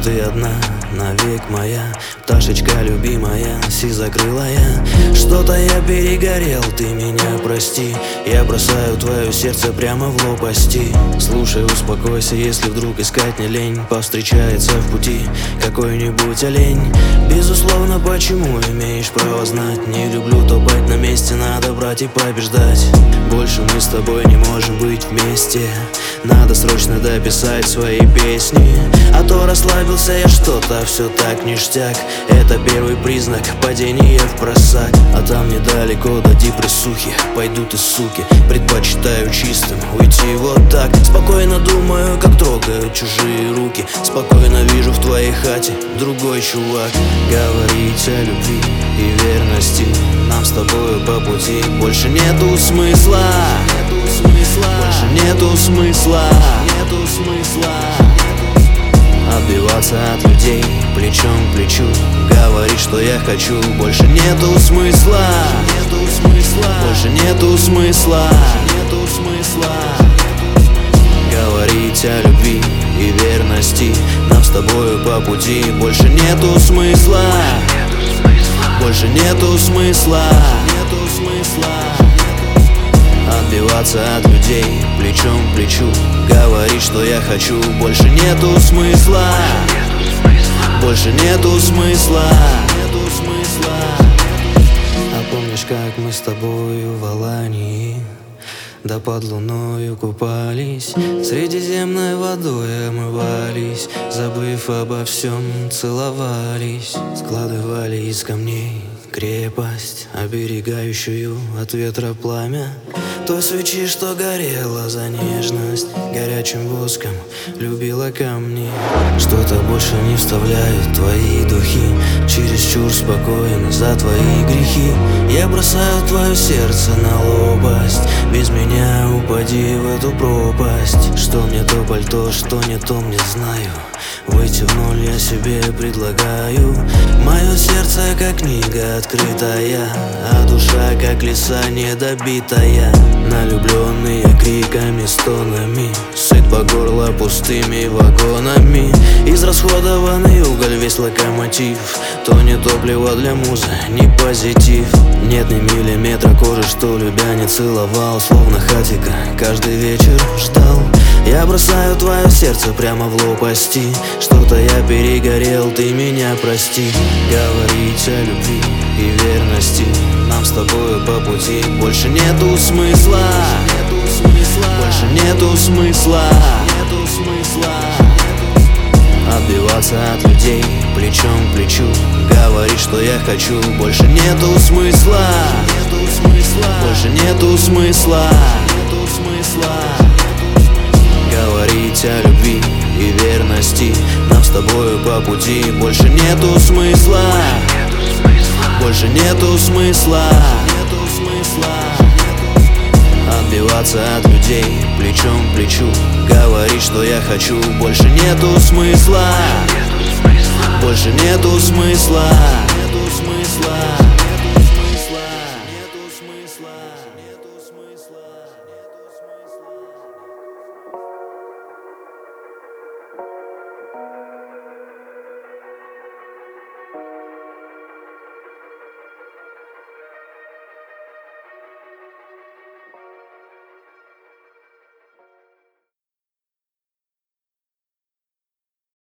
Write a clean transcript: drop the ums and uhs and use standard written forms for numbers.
ты одна, навек моя, пташечка любимая, сизокрылая. Что-то я перегорел, ты меня прости. Я бросаю твое сердце прямо в лопасти. Слушай, успокойся, если вдруг искать не лень. Повстречается в пути какой-нибудь олень. Безусловно, почему имеешь право знать. Не люблю топать на месте, надо брать и побеждать. Больше мы с тобой не можем быть вместе. Надо срочно дописать свои песни, а то расслабился я что-то, все так ништяк. Это первый признак падения в просак. А там недалеко до депрессухи пойдут и суки. Предпочитаю чистым уйти вот так. Спокойно думаю, как трогают чужие руки. Спокойно вижу в твоей хате другой чувак. Говорить о любви и верности нам с тобою по пути больше нету смысла. Больше нету смысла. Отбиваться от людей плечом к плечу. Говорить, что я хочу, больше нету смысла. Больше нету смысла. Говорить о любви и верности нам с тобою по пути больше нету смысла. Больше нету смысла. Отбиваться от людей плечом к плечу. Говорить, что я хочу, больше нету смысла. Больше нету смысла. А помнишь, как мы с тобою в Алании да под луною купались, средиземной водой омывались, забыв обо всем, целовались, складывали из камней крепость, оберегающую от ветра пламя той свечи, что горела за нежность, горячим воском любила камни. Что-то больше не вставляют твои духи, чересчур спокойно за твои грехи. Я бросаю твое сердце на лопасть, без меня упади в эту пропасть. Что мне то пальто, что не то, не знаю. Выйти в ноль я себе предлагаю. Мое сердце как книга открытая, а душа как леса недобитая. Налюбленные криками, стонами, сыт по горло пустыми вагонами. Израсходованный уголь весь локомотив, то не топливо для музы, не позитив. Нет ни миллиметра кожи, что любя не целовал. Словно хатика каждый вечер ждал. Я бросаю твое сердце прямо в лопасти. Что-то я перегорел, ты меня прости. Говорить о любви и верности нам с тобою по пути больше нету смысла. Больше нету смысла. Отбиваться от людей плечом к плечу. Говорить, что я хочу, больше нету смысла. Больше нету смысла. Говорить о любви и верности нам с тобою по пути больше нету смысла. Больше нету смысла. Отбиваться от людей плечом к плечу. Говорить, что я хочу, больше нету смысла. Больше нету смысла.